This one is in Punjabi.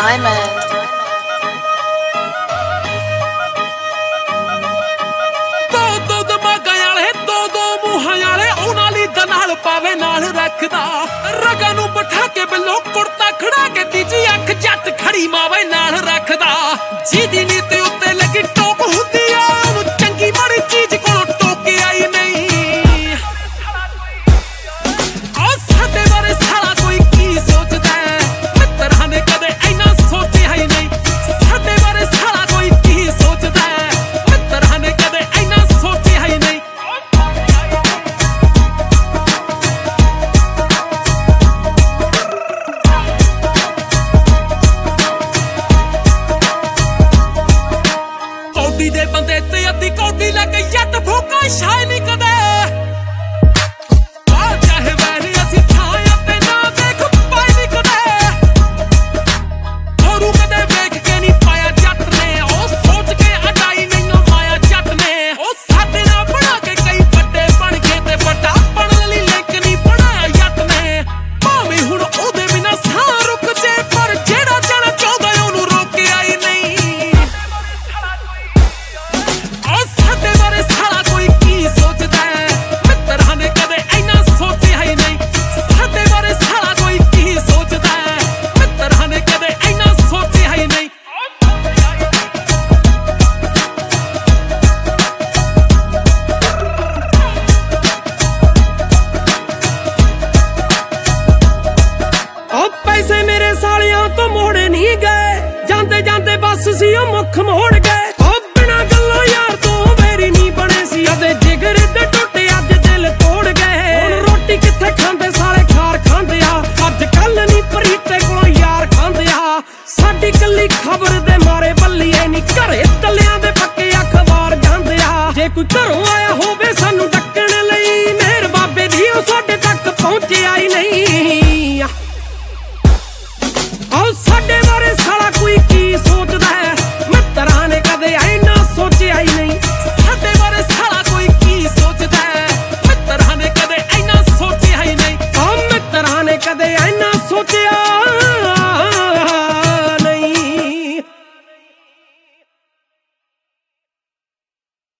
Diamond. ਦੋ ਦਿਮਾਗਾਂ ਵਾਲੇ ਦੋ ਮੂੰਹਾਂ ਵਾਲੇ ਉਹਨਾਂ ਲਈ ਦਨਾਲ ਪਾਵੇ ਨਾਲ ਰੱਖਦਾ ਰਗਾਂ ਨੂੰ ਬਿਠਾ ਕੇ ਬਿੱਲੋ ਕੁੜਤਾ ਖੜਾ ਕੇ ਤੀਜੀ ਅੱਖ ਜੱਟ ਖੜੀ ਮਾਵੇ ਨਾਲ ਰੱਖਦਾ ਜਿਹਦੀ ਨੀਤ ਉੱਤੇ ਲੱਗੀ ਟੋਕ ਹੁੰਦੀ ਆ ਉਹਨੂੰ ਚੰਗੀ ਮਾੜੀ ਚੀਜ਼ ਕੋਲੋਂ ਟੋਕੇ ਆਈ ਨਹੀਂ ਆ ਸਾਡੇ ਬਾਰੇ ਸਾਲਾ ਕੋਈ ਕੀ ਸੋਚਦਾ ਮਿੱਤਰਾਂ ਨੇ ਕਦੇ ਇੰਨਾ ਸੋਚਿਆ ਹੀ ਨਹੀਂ ਸਾਡੇ ਬਾਰੇ ਸਾਲਾ ਕੋਈ ਕੀ ਸੋਚਦਾ ਮਿੱਤਰਾਂ ਨੇ ਕਦੇ ਇੰਨਾ ਸੋਚਿਆ ਹੀ ਨਹੀਂ ਕੌਡੀ ਦੇ ਬੰਦੇ ਤੇ ਅੱਧੀ ਕੌਡੀ ਲੱਗ ਜੱਟ ਫੋਕਾ ਸ਼ਾਇ ਨਹੀਂ ਕਦੇ ਆ ਚਾਹੇ ਵੈਰੀ ਅਸੀਂ ਥਾਂ ਤੇ ਨਾ ਦੇਖ ਪਾਈ ਨਹੀਂ ਕਦੇ ਹੋਰੂ ਕਦੇ ਵੇਖ ਕੇ ਨਹੀਂ ਪਾਇਆ ਜੱਟ ਨੇ ਉਹ ਸੋਚ ਕੇ ਅਡਾਈ ਨਹੀਂ ਮਾਇਆ ਜੱਟ ਨੇ ਉਹ ਸਾਡੇ ਨਾਲ ਬਣਾ ਕੇ ਕਈ ਵੱਡੇ ਬਣ ਗਏ ਤੇ ਵੱਡਾ ਬਣਨ ਲਈ ਲਿੰਕ ਨਹੀਂ ਬਣਾਇਆ ਜੱਟ ਨੇ ਭਾਵੇਂ ਹੁਣ ਉਹਦੇ ਬਿਨਾਂ ਸਾਹ ਰੁਕ ਜੇ ਪਰ ਜਿਹੜਾ ਜਾਣਾ ਚਾਹੁੰਦਾ ਉਹਨੂੰ ਰੋਕਿਆ ਹੀ ਨਹੀਂ ਆ ਸਾਡੇ ਬਾਰੇ ਸਾਲਾ ਕੋਈ ਕੀ ਸੋਚਦਾ ਮਿੱਤਰਾਂ ਨੇ ਕਦੇ ਇੰਨਾ ਸੋਚਿਆ ਹੀ ਨਹੀਂ ਸਾਡੇ ਬਾਰੇ ਸਾਲਾ ਕੋਈ ਕੀ ਸੋਚਦਾ ਮਿੱਤਰਾਂ ਨੇ ਕਦੇ ਇੰਨਾ ਸੋਚਿਆ ਹੀ ਨਹੀਂ ਉਹ ਪੈਸੇ ਮੇਰੇ ਸਾਲਿਆਂ ਤੋਂ ਮੋੜੇ ਨਹੀਂ ਗਏ ਜਾਂਦੇ ਜਾਂਦੇ ਬਸ ਸੀ ਉਹ ਮੁੱਖ ਮੋੜ